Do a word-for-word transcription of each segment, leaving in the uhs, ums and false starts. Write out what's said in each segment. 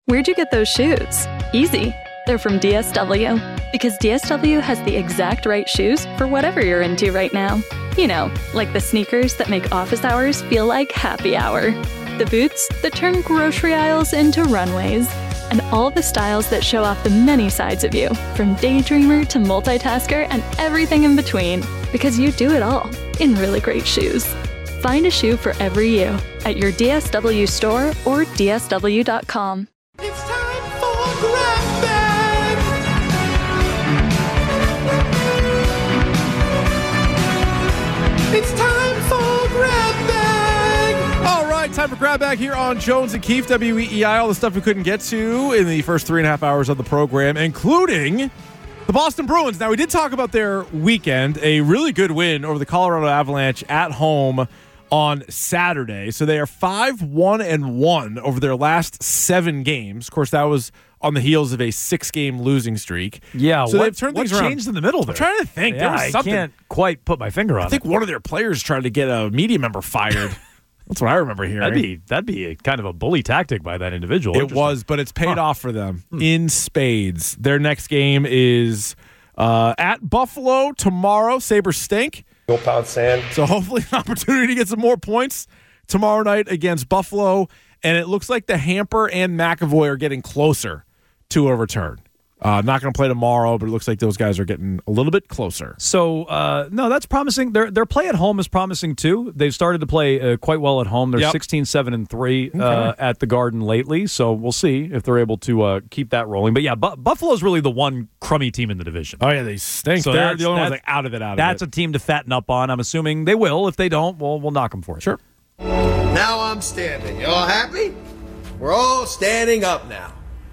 Where'd you get those shoes? Easy. They're from D S W. Because D S W has the exact right shoes for whatever you're into right now. You know, like the sneakers that make office hours feel like happy hour. The boots that turn grocery aisles into runways. And all the styles that show off the many sides of you, from daydreamer to multitasker and everything in between. Because you do it all in really great shoes. Find a shoe for every you at your D S W store or D S W dot com. It's time for Grab Bag. It's time for Grab Bag. All right, time for Grab Bag here on Jones and Keefe, W E E I. All the stuff we couldn't get to in the first three and a half hours of the program, including the Boston Bruins. Now, we did talk about their weekend, a really good win over the Colorado Avalanche at home on Saturday. So they are five one and one over their last seven games. Of course, that was on the heels of a six-game losing streak. Yeah, so what, they've turned what things around. changed in the middle there? I'm trying to think. Yeah, there was I something. can't quite put my finger on it. I think one of their players tried to get a media member fired. That's what I remember hearing. That'd be that'd be a, kind of a bully tactic by that individual. It was, but it's paid Huh. off for them Hmm. in spades. Their next game is uh, at Buffalo tomorrow. Sabres stink. Go pound sand. So hopefully an opportunity to get some more points tomorrow night against Buffalo. And it looks like the Hamper and McAvoy are getting closer to a return. Uh, not going to play tomorrow, but it looks like those guys are getting a little bit closer. So, uh, no, that's promising. Their their play at home is promising, too. They've started to play uh, quite well at home. They're Yep. sixteen seven and three uh, Okay. at the Garden lately, so we'll see if they're able to uh, keep that rolling. But, yeah, Bu- Buffalo's really the one crummy team in the division. Oh, yeah, they stink. So They're that's- the only ones that's- like, out of it, out of That's it. a team to fatten up on. I'm assuming they will. If they don't, well, we'll knock them for it. Sure. Now I'm standing. You all happy? We're all standing up now.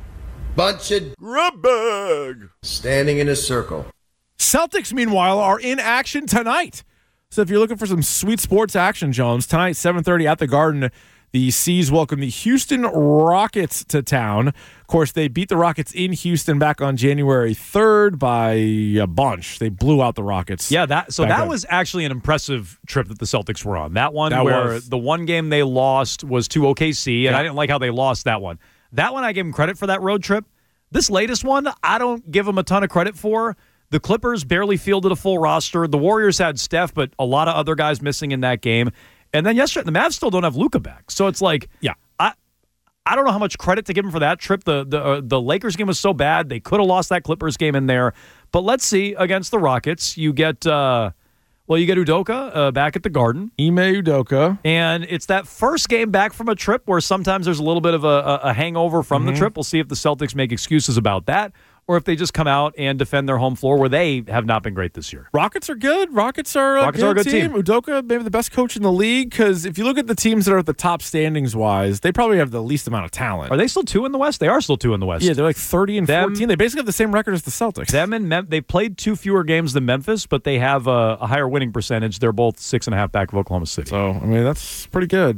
Bunch of Grab Bag. standing in a circle. Celtics, meanwhile, are in action tonight. So if you're looking for some sweet sports action, Jones, tonight, seven thirty at the Garden, the C's welcome the Houston Rockets to town. Of course, they beat the Rockets in Houston back on January third by a bunch. They blew out the Rockets. Yeah, that so back that then. was actually an impressive trip that the Celtics were on. That one That where was. the one game they lost was to O K C, and Yeah. I didn't like how they lost that one. That one I gave them credit for that road trip. This latest one, I don't give them a ton of credit for. The Clippers barely fielded a full roster. The Warriors had Steph, but a lot of other guys missing in that game. And then yesterday, the Mavs still don't have Luka back. So it's like, Yeah. I I don't know how much credit to give them for that trip. The the uh, the Lakers game was so bad. They could have lost that Clippers game in there. But let's see, against the Rockets, you get, uh, well, you get Udoka uh, back at the Garden. Ime Udoka. And it's that first game back from a trip where sometimes there's a little bit of a, a, a hangover from Mm-hmm. the trip. We'll see if the Celtics make excuses about that or if they just come out and defend their home floor where they have not been great this year. Rockets are good. Rockets are a, Rockets good, are a good team. team. Udoka, maybe the best coach in the league, because if you look at the teams that are at the top standings-wise, they probably have the least amount of talent. Are they still two in the West? They are still two in the West. Yeah, they're like thirty and Them- fourteen. They basically have the same record as the Celtics. Them and Mem- they played two fewer games than Memphis, but they have a, a higher winning percentage. They're both six and a half back of Oklahoma City. So, I mean, that's pretty good.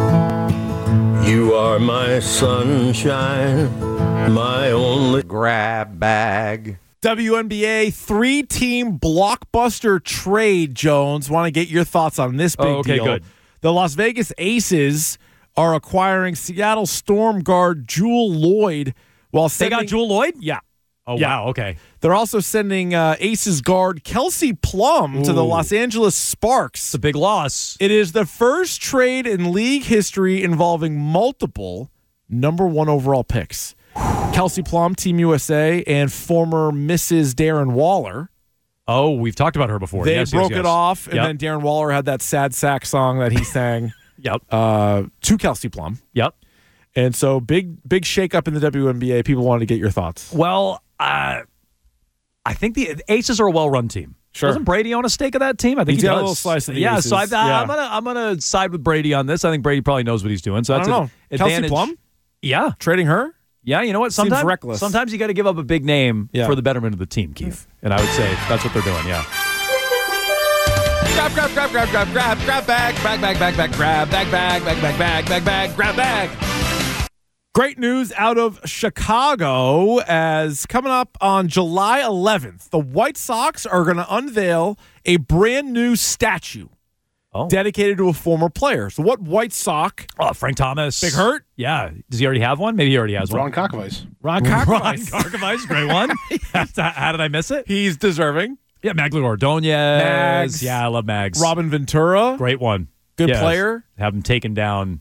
You are my sunshine, my only Grab bag. W N B A three-team blockbuster trade, Jones. Want to get your thoughts on this big Oh, okay, deal. good. The Las Vegas Aces are acquiring Seattle Storm guard Jewel Lloyd while They sending, got Jewel Lloyd? Yeah. Oh, Yeah. wow. Okay. They're also sending uh, Aces guard Kelsey Plum to the Ooh. Los Angeles Sparks. It's a big loss. It is the first trade in league history involving multiple number one overall picks. Kelsey Plum, Team U S A, and former Missus Darren Waller. Oh, we've talked about her before. They yes, broke yes, yes. it off, and Yep. then Darren Waller had that sad sack song that he sang Yep. uh, to Kelsey Plum. Yep. And so big, big shakeup in the W N B A. People wanted to get your thoughts. Well, uh, I think the Aces are a well-run team. Sure. Doesn't Brady own a stake of that team? I think He's he got a does. little slice of the yeah, Aces. so I, Yeah. I'm gonna I'm gonna side with Brady on this. I think Brady probably knows what he's doing. So I that's don't an know. Kelsey advantage. Plum? Yeah, Trading her? yeah. You know what? Sometimes reckless. Sometimes you got to give up a big name Yeah. for the betterment of the team, Keith. And I would say that's what they're doing. Yeah. Grab, grab, grab, grab, grab, grab, grab bag, bag, bag, bag, bag, grab, bag, bag, bag, bag, bag, bag, bag, grab bag. Great news out of Chicago as coming up on July eleventh, the White Sox are going to unveil a brand new statue Oh. dedicated to a former player. So what White Sox? Oh, Frank Thomas. Big Hurt? Yeah. Does he already have one? Maybe he already has Ron one. Karkovice. Ron Ron Karkovice. Karkovice, great one. How did I miss it? He's deserving. Yeah, Magler Ordonez. Mags. Yeah, I love Mags. Robin Ventura. Great one. Good Yes. player. Have him taken down.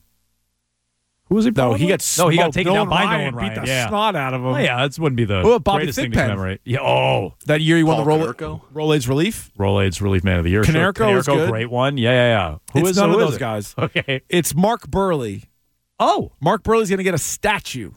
Who was he? No, he probably? got No, he got smoked. taken Nolan down by Ryan Nolan Ryan. beat the yeah. snot out of him. Oh, yeah, that wouldn't be the What about Bobby greatest thing to Thigpen? commemorate. Yeah. Oh, That year he won Paul the Roll- Konerko? Rolaids Relief. Rolaids Relief Man of the Year. Canerco sure. was good. Great one. Yeah, yeah, yeah. Who It's is none who of is those it? guys. Okay. It's Mark Burley. Oh, Mark Burley's going to get a statue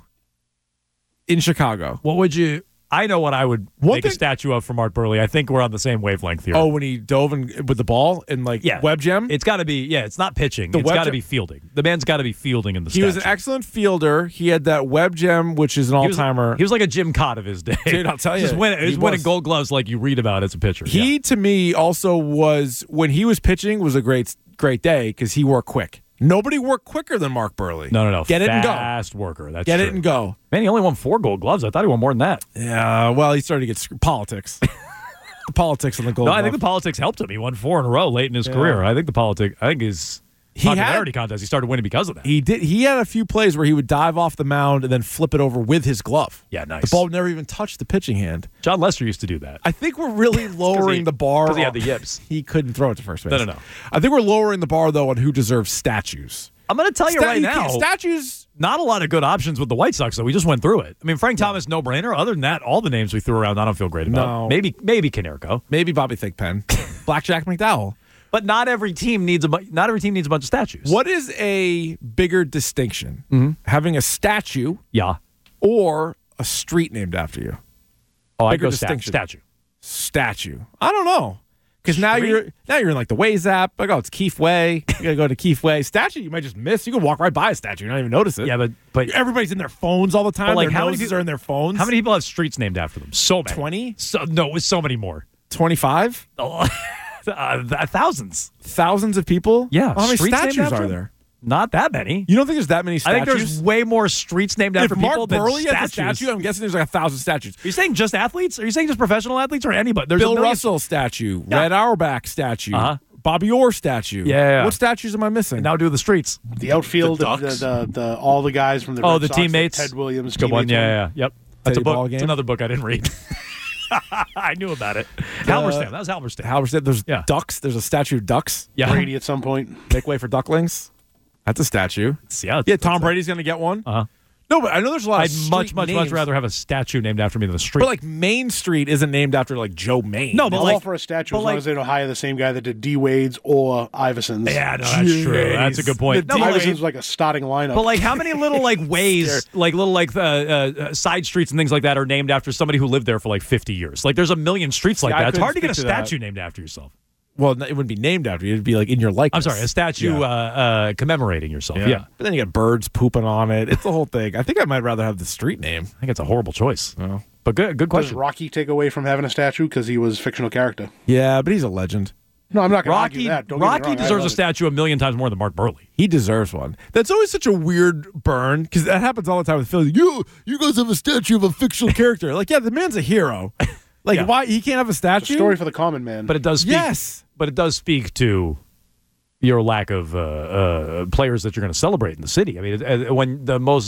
in Chicago. what would you? I know what I would One make a thing- statue of for Mark Burley. I think we're on the same wavelength here. Oh, when he dove in, with the ball and like yeah. web gem. It's got to be. Yeah, it's not pitching. The it's web got to gem- be fielding. The man's got to be fielding in the He statue. was an excellent fielder. He had that web gem, which is an He all was- timer. He was like a Jim Cott of his day. Dude, I'll tell you, Just win, he was he winning was. Gold Gloves like you read about as a pitcher. He yeah. to me also was when he was pitching was a great great day because he worked quick. Nobody worked quicker than Mark Burley. No, no, no. Get it and go. Fast worker. That's Get true. it and go. Man, he only won four Gold Gloves. I thought he won more than that. Yeah, well, he started to get sc- politics. the politics on the gold. No, I think glove. the politics helped him. He won four in a row late in his Yeah. career. I think the politics. I think his He had- popularity contest. He started winning because of that. he did. He had a few plays where he would dive off the mound and then flip it over with his glove. Yeah, nice. The ball never even touched the pitching hand. John Lester used to do that. I think we're really lowering he- the bar. 'cause he had on- the yips. He couldn't throw it to first base. No, no, no. I think we're lowering the bar though on who deserves statues. I'm going to tell you Sta- right can't- now. statues. Not a lot of good options with the White Sox, though. We just went through it. I mean, Frank Thomas, no brainer. Other than that, all the names we threw around, I don't feel great about. No. Maybe, maybe Canerco, Maybe Bobby Thigpen, Blackjack McDowell. but not every team needs a bu- not every team needs a bunch of statues. What is a bigger distinction? Mm-hmm. Having a statue Yeah. or a street named after you? Oh, I Bigger go sta- distinction. statue. Statue. I don't know. Because now Street? you're now you're in like the Waze app. Like, oh, it's Keefe Way. You gotta go to Keefe Way. Statue, you might just miss. You can walk right by a statue and not even notice it. Yeah, but but Everybody's in their phones all the time. But, like, their how many noses people- are in their phones. how many people have streets named after them? So many. twenty? So no, it's so many more. twenty-five? uh, th- thousands. Thousands of people? Yeah. How many streets named statues after are them? there? Not that many. You don't think there's that many I statues? think there's way more streets named if after people Mark than Burley has a statues. statue, I'm guessing there's like a thousand statues. Are you saying just athletes? Are you saying just professional athletes or anybody? There's a Bill million- Russell statue, Yeah. Red Auerbach statue, Uh-huh. Bobby Orr statue. Yeah, yeah, yeah. What statues am I missing? Now do the streets. The outfield, The the, the, Ducks? the, the all the guys from the Oh, Red the Sox, like teammates. Ted Williams, Good one. teammates Yeah, one. yeah, yeah. Yep. That's a Teddy book. ball It's game? another book I didn't read. I knew about it. Halberstam. That was Halberstam. Halberstam. There's Yeah. ducks. There's a statue of ducks. yeah. Brady at some point. Make way for ducklings. That's a statue. Yeah. Yeah, Tom Brady's going to get one. Uh-huh. No, but I know there's a lot I'd of much, street much, names. much rather have a statue named after me than a street. But like Main Street isn't named after like Joe Main. No, but All like- for a statue but as like- long as they don't hire the same guy that did D Wade's or Iverson's. yeah, no, that's true. That's a good point. The No, but like- Iverson's like a starting lineup. But like, how many little like ways, like little like uh, uh, side streets and things like that, are named after somebody who lived there for like fifty years? Like, there's a million streets like I that. It's couldn't hard to get a speak to that. statue named after yourself. Well, it wouldn't be named after you. It'd be like in your I'm likeness. sorry, a statue Yeah. uh, uh, commemorating yourself. Yeah. But then you got birds pooping on it. It's the whole thing. I think I might rather have the street name. I think it's a horrible choice. Oh. But good, good Does question. Rocky take away from having a statue because he was a fictional character? Yeah, but he's a legend. No, I'm not going to Rocky, argue that. Don't get me Rocky wrong, I deserves love a it. statue a million times more than Mark Burley. He deserves one. That's always such a weird burn because that happens all the time with Philly. You, you guys have a statue of a fictional character. Like, yeah, the man's a hero. Like, Yeah. why he can't have a It's statue? a story for the common man. But it does speak. Yes. But it does speak to your lack of uh, uh, players that you're going to celebrate in the city. I mean, it, uh, when the most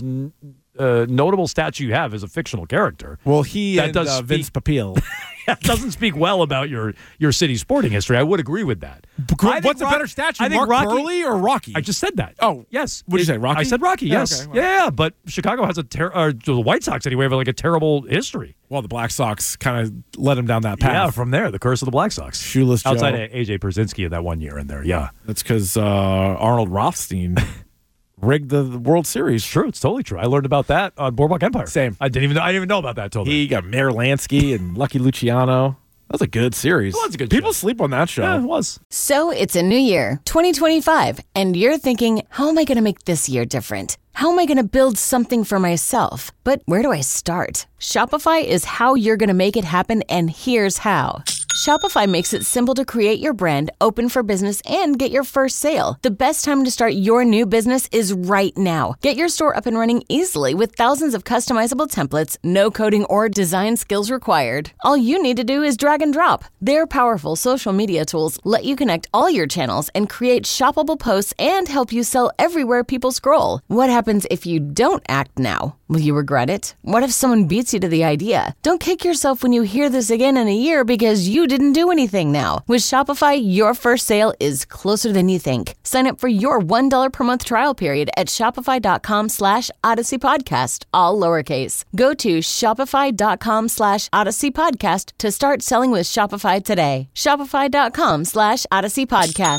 uh, notable statue you have is a fictional character, Well, he That and does uh, Vince speak- Papille. that doesn't speak well about your your city's sporting history. I would agree with that. I think What's a Rock- better statue, I think Mark Rocky, Burley or Rocky? I just said that. Oh, yes. what'd you say, Rocky? I said Rocky. Yeah, Yes. okay, well. Yeah, but Chicago has a ter- uh, the White Sox anyway have like a terrible history. well, the Black Sox kind of led him down that path. Yeah, from there, the curse of the Black Sox. Shoeless Joe. Outside of A J Pierzynski in that one year in there. Yeah, That's because uh, Arnold Rothstein rigged the, the World Series. true. It's totally true. I learned about that on Boardwalk Empire. Same. I didn't even know, I didn't even know about that till then. He got Mayor Lansky and Lucky Luciano. That was a good series. It was a good People show. sleep on that show. Yeah, it was. So it's a new year, twenty twenty-five, and you're thinking, how am I going to make this year different? How am I going to build something for myself? But where do I start? Shopify is how you're going to make it happen, and here's how. Shopify makes it simple to create your brand, open for business, and get your first sale. The best time to start your new business is right now. Get your store up and running easily with thousands of customizable templates, no coding or design skills required. All you need to do is drag and drop. Their powerful social media tools let you connect all your channels and create shoppable posts and help you sell everywhere people scroll. What happens if you don't act now? Will you regret it? What if someone beats you to the idea? Don't kick yourself when you hear this again in a year because you didn't do anything now. With Shopify, your first sale is closer than you think. Sign up for your one dollar per month trial period at shopify.com slash Odyssey Podcast, all lowercase. Go to shopify.com slash Odyssey Podcast to start selling with Shopify today. Shopify.com slash Odyssey Podcast.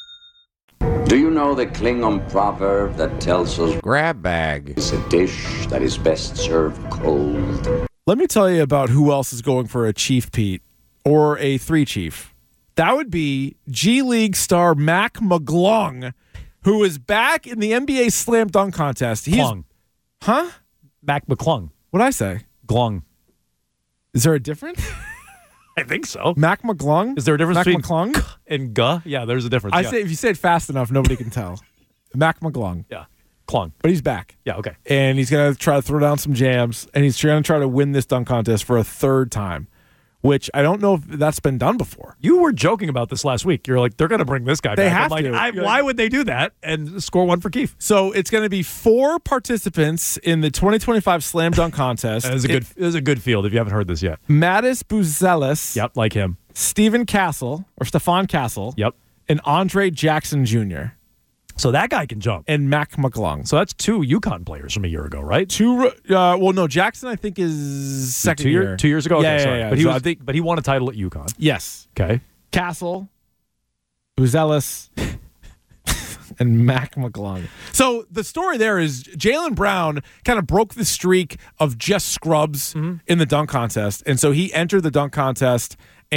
Do you know the Klingon proverb that tells us Grab bag is a dish that is best served cold? Let me tell you about who else is going for a Chief, Pete, or a three Chief. That would be G League star Mac McClung, who is back in the N B A Slam Dunk Contest. He's, Clung. Huh? Mac McClung. What'd I say? Glung. Is there a difference? I think so. Mac McClung? Is there a difference Mac between McClung? k and guh? Yeah, there's a difference. I yeah. say if you say it fast enough, nobody can tell. Mac McClung. Yeah. Clung. But he's back. Yeah, okay. And he's going to try to throw down some jams, and he's going to try to win this dunk contest for a third time, which I don't know if that's been done before. You were joking about this last week. You're like, they're going to bring this guy They back. have I'm like, to. I, You're why like- would they do that and score one for Keith? So it's going to be four participants in the twenty twenty-five Slam Dunk Contest. That is a good, it is a good field if you haven't heard this yet. Mattis Buzelis. Yep, like him. Stephen Castle, or Stefan Castle. Yep. And Andre Jackson Junior So that guy can jump. And Mac McClung. So that's two UConn players from a year ago, right? Two. Uh, well, no, Jackson I think is second two, year. year, two years ago. Yeah, okay, yeah, sorry. yeah. But he So was, I think but he won a title at UConn. yes. Okay. Castle, Buzelis, and Mac McClung. So the story there is Jaylen Brown kind of broke the streak of just scrubs Mm-hmm. in the dunk contest, and so he entered the dunk contest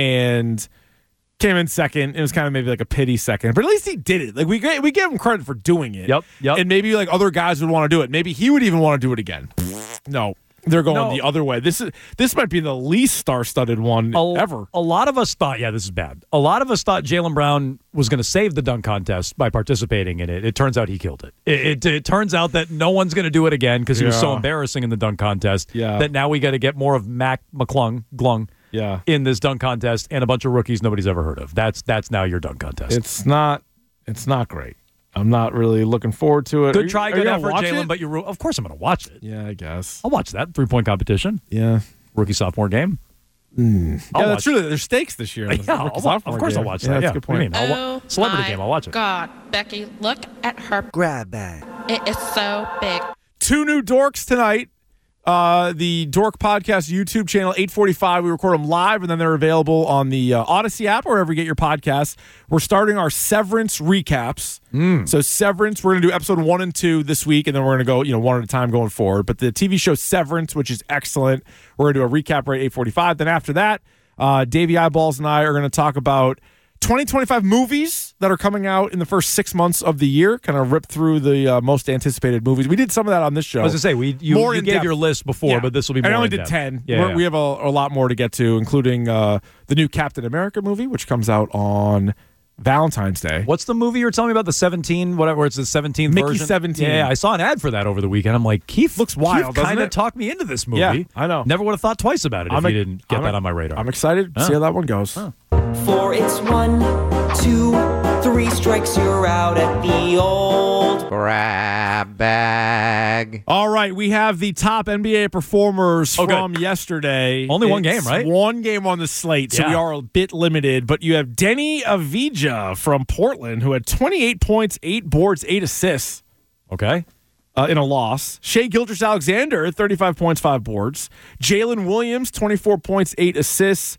and came in second. It was kind of maybe like a pity second, but at least he did it. Like we ga- we gave him credit for doing it. Yep, yep. And maybe like other guys would want to do it. Maybe he would even want to do it again. No. They're going No. the other way. This is this might be the least star-studded one A, ever. A lot of us thought, yeah, this is bad. A lot of us thought Jaylen Brown was going to save the dunk contest by participating in it. It turns out he killed it. It, it, it turns out that no one's going to do it again because he was so Yeah. embarrassing in the dunk contest Yeah. that now we got to get more of Mac McClung, Glung, Yeah. in this dunk contest and a bunch of rookies nobody's ever heard of. That's that's now your dunk contest. It's not. It's not great. I'm not really looking forward to it. Are good you- try, are good you gonna effort, watch Jalen. it? But you, ru- of course, I'm going to watch it. Yeah, I guess. I'll watch that three point competition, Yeah. rookie sophomore game. I'll yeah, that's watch true. There's stakes this year. in the Yeah, rookie I'll wa- sophomore of course game. I'll watch Yeah, that. that's Yeah, a good what do you point. mean? I'll wa- celebrity my game. I'll watch it. God, Becky, look at her Grab bag. It is so big. Two new dorks tonight. Uh, the Dork Podcast YouTube channel, eight forty-five. We record them live, and then they're available on the uh, Odyssey app or wherever you get your podcasts. We're starting our Severance recaps. So Severance, we're going to do episode one and two this week, and then we're going to go, you know, one at a time going forward. But the T V show Severance, which is excellent, we're going to do a recap right at eight forty-five. Then after that, uh, Davey Eyeballs and I are going to talk about twenty twenty-five movies that are coming out in the first six months of the year, kind of rip through the uh, most anticipated movies. We did some of that on this show. I was going to say, we you, More you in gave depth. your list before, Yeah. but this will be more And I only in did depth. ten. Yeah, We're- yeah. We have a, a lot more to get to, including uh, the new Captain America movie, which comes out on Valentine's Day. What's the movie you were telling me about? The seventeen, whatever. It's the seventeenth Mickey version. seventeen. Yeah, I saw an ad for that over the weekend. I'm like, Keith Looks wild, doesn't Kind of it? talked me into this movie. Yeah, I know. Never would have thought twice about it if I'm you a- didn't get I'm that a- on my radar. I'm excited to see Huh. how that one goes. For it's one, two, three strikes, you're out at the old. Grab bag. All right, we have the top N B A performers Oh, good. from yesterday. Only one It's game, right? One game on the slate, so Yeah. we are a bit limited. But you have Denny Avdija from Portland, who had twenty-eight points, eight boards, eight assists Okay. uh, in a loss. Shea Gilgeous-Alexander, thirty-five points, five boards. Jalen Williams, twenty-four points, eight assists.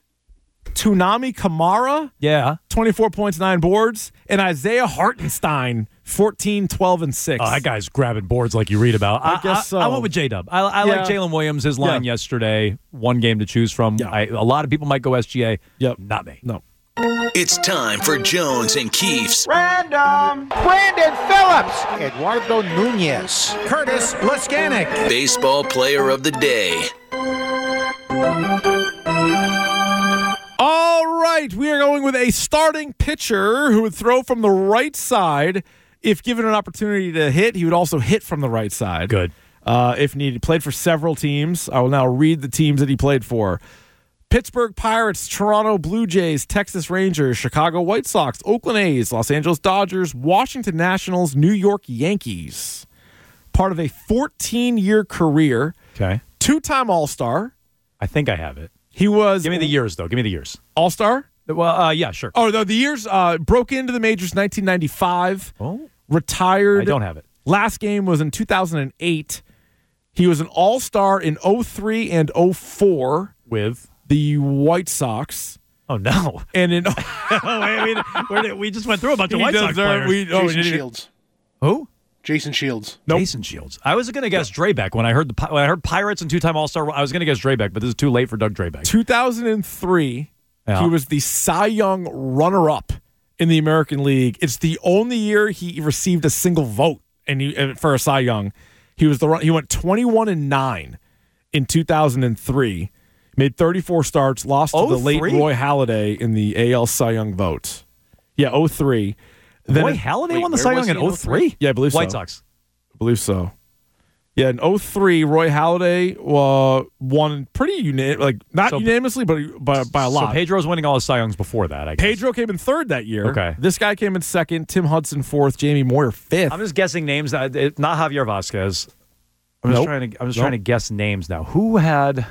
Tunami Kamara, Yeah. twenty-four points, nine boards. And Isaiah Hartenstein, fourteen, twelve, and six. Oh, that guy's grabbing boards like you read about. I guess so. I went with J-Dub. I, I like Yeah. Jalen Williams. His line Yeah. yesterday, one game to choose from. Yeah. I, a lot of people might go S G A. Yep. Not me. No. It's time for Jones and Keefe's Random. Brandon Phillips. Eduardo Nunez. Curtis Laskanik. Baseball Player of the Day. All right, we are going with a starting pitcher who would throw from the right side. If given an opportunity to hit, he would also hit from the right side. Good. Uh, if needed. Played for several teams. I will now read the teams that he played for. Pittsburgh Pirates, Toronto Blue Jays, Texas Rangers, Chicago White Sox, Oakland A's, Los Angeles Dodgers, Washington Nationals, New York Yankees. Part of a fourteen-year career. Okay. Two-time All-Star. I think I have it. He was... Give me the years, though. Give me the years. All-Star? Well, uh, yeah, sure. Oh, the, the years uh, broke into the majors nineteen ninety-five. Oh. Retired. I don't have it. Last game was in two thousand eight. He was an All-Star in oh three and oh four. With? The White Sox. Oh, no. And in... oh, wait, wait, did, we just went through a bunch of He White Sox deserved- players. we- oh, Jason we didn't- Shields. Who? Jason Shields. Nope. Jason Shields. I was going to guess Draybeck when I heard the Pi- when I heard Pirates and two-time All-Star. I was going to guess Draybeck, but this is too late for Doug Draybeck. two thousand three, Yeah. he was the Cy Young runner-up in the American League. It's the only year he received a single vote and he, uh, for a Cy Young. He was the run- he went twenty-one and nine in two thousand three. Made thirty-four starts, lost to the late oh three? Roy Halladay in the A L Cy Young vote. Yeah, oh three. Then Roy it- Halladay wait, won the where Cy was Young he in in oh three? Yeah, I believe so. White Sox. I believe so. Yeah, in oh three, Roy Halladay uh, won pretty uni- like not So- unanimously, but by, by a lot. So Pedro's winning all his Cy Youngs before that, I guess. Pedro came in third that year. Okay. This guy came in second. Tim Hudson fourth. Jamie Moyer fifth. I'm just guessing names. That, it, not Javier Vasquez. I'm just Nope. trying to. I'm just Nope. trying to guess names now. Who had?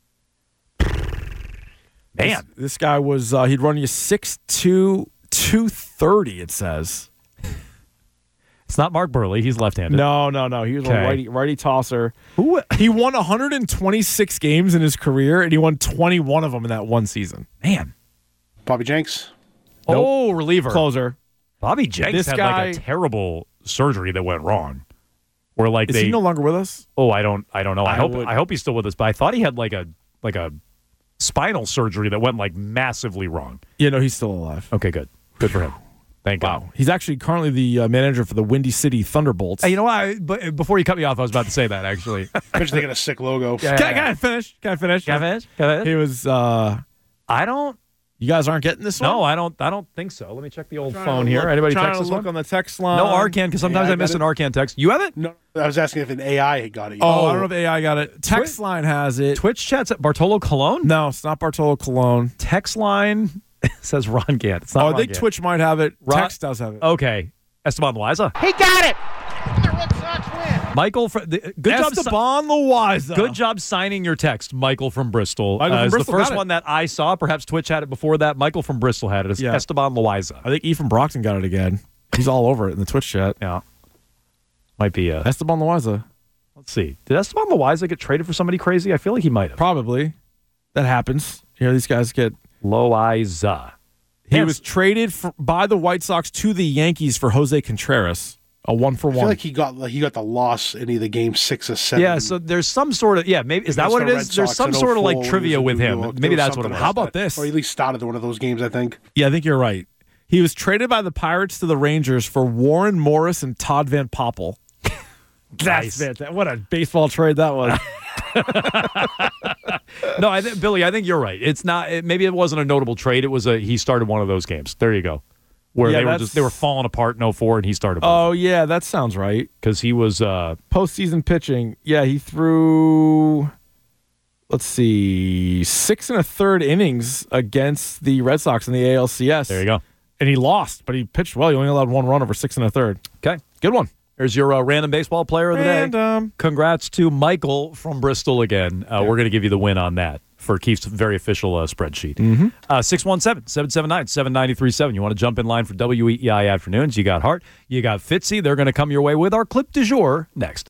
Man, This, this guy was uh, he'd run you six two, two thirty. It says. it's not Mark Burley. He's left-handed. No, no, no. He was Okay. a righty righty tosser. Who? He won one hundred twenty-six games in his career, and he won twenty-one of them in that one season. Man. Bobby Jenks. Oh, reliever. Closer. Bobby Jenks This had guy- like a terrible surgery that went wrong. Where like Is they. he no longer with us? oh, I don't. I don't know. I, I hope. would- I hope he's still with us. But I thought he had like a like a spinal surgery that went like massively wrong. Yeah, no, he's still alive. Okay, good. Good for him. Thank God. Wow. He's actually currently the uh, manager for the Windy City Thunderbolts. Hey, you know what? I, but before you cut me off, I was about to say that actually. I'm just thinking a sick logo. Yeah, Can, I- can I finish? Can I finish? Can I finish? Can I finish? He was. Uh, I don't. you guys aren't getting this one? No, I don't. I don't think so. Let me check the old Trying phone to here. look- Anybody trying text to this look one? on the text line? No Arcan because sometimes Yeah, I I miss got an it. Arcan text. You have it? No, I was asking if an A I had got it. Oh, I don't know if A I got it. Text Twi- line has it. Twitch chats at Bartolo Colon. No, it's not Bartolo Cologne. Text line says Ron Gant. It's not Oh, I Ron think Gant. Twitch might have it. Ron- Text does have it. Okay, Esteban Loaiza. He got it! The Red Sox win! Michael, fr- the, good job. si- Esteban Loaiza. Good job signing your text, Michael from Bristol. Michael uh, from is Bristol the first got it. one that I saw. Perhaps Twitch had it before that. Michael from Bristol had it. It's Yeah. Esteban Loaiza. I think E from Brockton got it again. He's all over it in the Twitch chat. Yeah, might be. Uh, Esteban Loaiza. let's see. Did Esteban Loaiza get traded for somebody crazy? I feel like he might have. Probably. That happens. You know, these guys get. Loaiza. He Man, was traded for, by the White Sox to the Yankees for Jose Contreras, a one for I feel one. like he got like, he got the loss in either game six or seven. Yeah, so there's some sort of yeah. Maybe is that Against what it the is? Red There's Sox some in sort of oh like four, trivia there was with a him. New York- Maybe there was that's what it something was. How like about that. this? Or at least started one of those games, I think. Yeah, I think you're right. He was traded by the Pirates to the Rangers for Warren Morris and Todd Van Poppel. Nice. That's it. What a baseball trade that was. No, I think Billy. I think you're right. It's not. It, maybe it wasn't a notable trade. It was a he started one of those games. There you go. Where Yeah, they were that's- just they were falling apart in oh four and he started Oh, yeah, that sounds right. because he was uh Postseason pitching. Yeah, he threw, let's see, six and a third innings against the Red Sox in the A L C S. there you go. And he lost, but he pitched well. He only allowed one run over six and a third. Okay, Good one. there's your uh, random baseball player of the day. Random. Congrats to Michael from Bristol again. Uh, We're going to give you the win on that for Keith's very official uh, spreadsheet. Mm-hmm. Uh, six one seven, seven seven nine, seven nine three seven. You want to jump in line for W E E I afternoons? You got Hart, you got Fitzy. They're going to come your way with our clip du jour next.